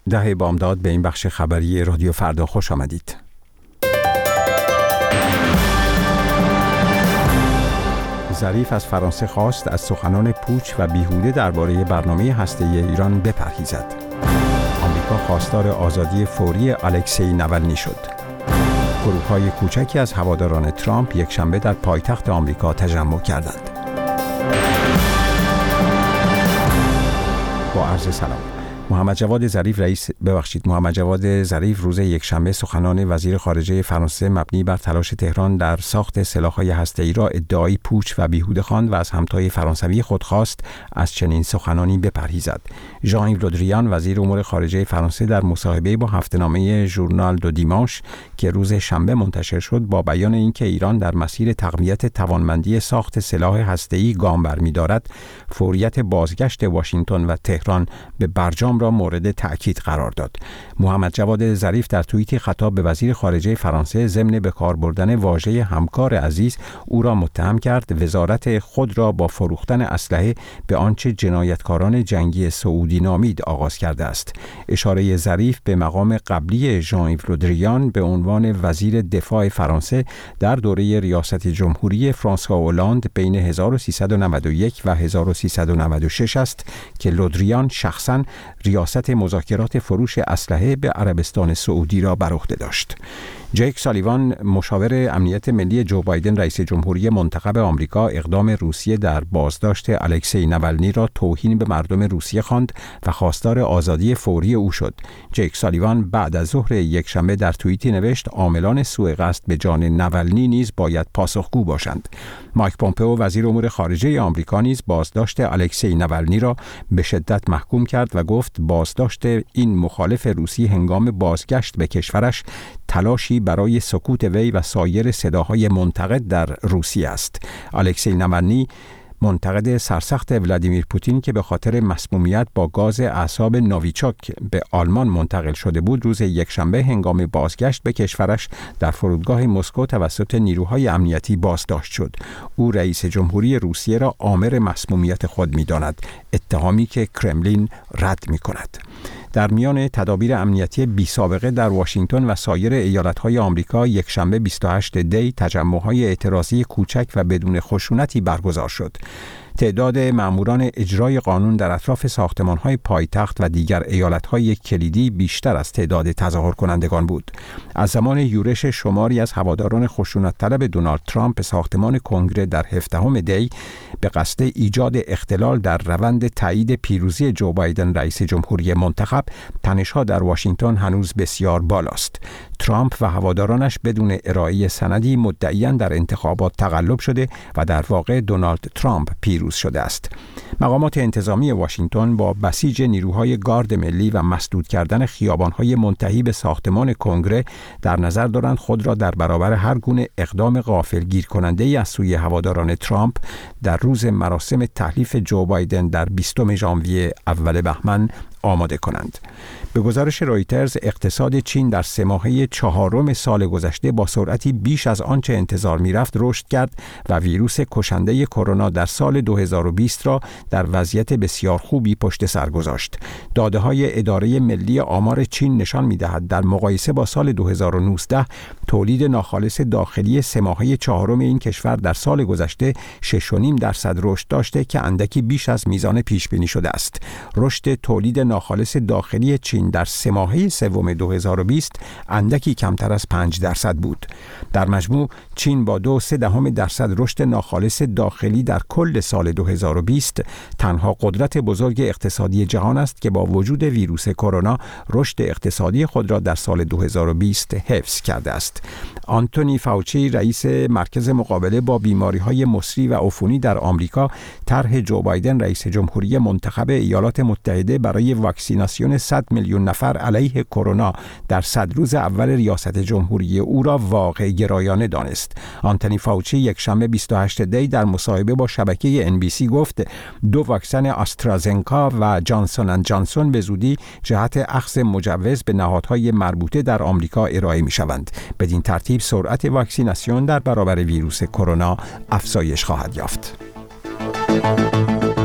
دهه بامداد به این بخش خبری رادیو فردا خوش آمدید. ظریف از فرانسه خواست از سخنان پوچ و بیهوده درباره برنامه هسته‌ای ایران بپرهیزد. آمریکا خواستار آزادی فوری الکسی ناولنی شد. گروه‌های کوچکی از هواداران ترامپ یکشنبه در پایتخت آمریکا تجمع کردند. با عرض سلام. محمد جواد ظریف روز یکشنبه سخنان وزیر خارجه فرانسه مبنی بر تلاش تهران در ساخت سلاح‌های هسته‌ای را ادعای پوچ و بیهوده خواند و از همتای فرانسوی خود خواست از چنین سخنانی بپرهیزد. ژان ایو لودریان وزیر امور خارجه فرانسه در مصاحبه با هفته‌نامه ژورنال دو دیمانش که روز شنبه منتشر شد با بیان اینکه ایران در مسیر تقویت توانمندی ساخت سلاح هسته‌ای گام برمی‌دارد، فوریت بازگشت واشنگتن و تهران به برجام را مورد تأکید قرار داد. محمد جواد ظریف در توییتی خطاب به وزیر خارجه فرانسه ضمن به کار بردن واژه همکار عزیز او را متهم کرد وزارت خود را با فروختن اسلحه به آنچه جنایتکاران جنگی سعودی نامید آغاز کرده است. اشاره ظریف به مقام قبلی ژان ایو لودریان به عنوان وزیر دفاع فرانسه در دوره ریاست جمهوری فرانسوا اولاند بین 1391 و 1396 است که لودریان شخصاً ریاست مذاکرات فروش اسلحه به عربستان سعودی را بر عهده داشت. جیک سالیوان مشاور امنیت ملی جو بایدن رئیس جمهوری منتخب آمریکا اقدام روسیه در بازداشت الکسی ناولنی را توهین به مردم روسیه خواند و خواستار آزادی فوری او شد. جیک سالیوان بعد از ظهر یکشنبه در توییتی نوشت عاملان سوء قصد به جان ناولنی نیز باید پاسخگو باشند. مایک پومپئو وزیر امور خارجه آمریکا نیز بازداشت الکسی ناولنی را به شدت محکوم کرد و گفت بازداشت این مخالف روسی هنگام بازگشت به کشورش تلاشی برای سکوت وی و سایر صداهای منتقد در روسیه است. الکسی ناولنی منتقد سرسخت ولادیمیر پوتین که به خاطر مسمومیت با گاز اعصاب نویچاک به آلمان منتقل شده بود، روز یکشنبه هنگام بازگشت به کشورش در فرودگاه مسکو توسط نیروهای امنیتی بازداشت شد. او رئیس جمهوری روسیه را آمر مسمومیت خود می‌داند، اتهامی که کرملین رد می‌کند. در میان تدابیر امنیتی بی سابقه در واشنگتن و سایر ایالت‌های آمریکا یکشنبه 28 دی تجمع‌های اعتراضی کوچک و بدون خشونتی برگزار شد. تعداد ماموران اجرای قانون در اطراف ساختمان‌های پایتخت و دیگر ایالت‌های کلیدی بیشتر از تعداد تظاهر کنندگان بود. از زمان یورش شماری از هواداران خشونت طلب دونالد ترامپ به ساختمان کنگره در 17 دی به قصد ایجاد اختلال در روند تایید پیروزی جو بایدن رئیس جمهوری منتخب، تنش‌ها در واشنگتن هنوز بسیار بالاست. ترامپ و هوادارانش بدون ارائه سندی مدعیاً در انتخابات تقلب شده و در واقع دونالد ترامپ پیروز شده است. مقامات انتظامی واشنگتن با بسیج نیروهای گارد ملی و مسدود کردن خیابان‌های منتهی به ساختمان کنگره در نظر دارند خود را در برابر هر گونه اقدام غافلگیر کننده‌ای از سوی هواداران ترامپ در روز مراسم تحلیف جو بایدن در 20 ژانویه اول بهمن آماده کنند. به گزارش رویترز، اقتصاد چین در 3 ماهه 4 سال گذشته با سرعتی بیش از آنچه انتظار می‌رفت رشد کرد و ویروس کشنده کرونا در سال 2020 را در وضعیت بسیار خوبی پشت سر گذاشت. داده‌های اداره ملی آمار چین نشان می‌دهد در مقایسه با سال 2019 تولید ناخالص داخلی 3 ماهه 4 این کشور در سال گذشته 6.5% رشد داشته که اندکی بیش از میزان پیش بینی شده است. رشد تولید ناخالص داخلی چین در 3 ماهه سوم 2020 اندکی کمتر از 5% بود. در مجموع چین با 2.3% رشد ناخالص داخلی در کل سال 2020 تنها قدرت بزرگ اقتصادی جهان است که با وجود ویروس کرونا رشد اقتصادی خود را در سال 2020 حفظ کرده است. آنتونی فاوچی رئیس مرکز مقابله با بیماری‌های مسری و عفونی در آمریکا طرح جو بایدن رئیس جمهوری منتخب ایالات متحده برای واکسیناسیون 100 میلیون نفر علیه کرونا در 100 روز اول ریاست جمهوری او را واقع گرایانه دانست. آنتونی فاوچی یکشنبه 28 دی در مصاحبه با شبکه NBC گفت 2 واکسن آسترازنکا و جانسون اند جانسون به زودی جهت اخذ مجوز به نهادهای مربوطه در آمریکا ارائه می‌شوند. بدین ترتیب سرعت واکسیناسیون در برابر ویروس کرونا افزایش خواهد یافت.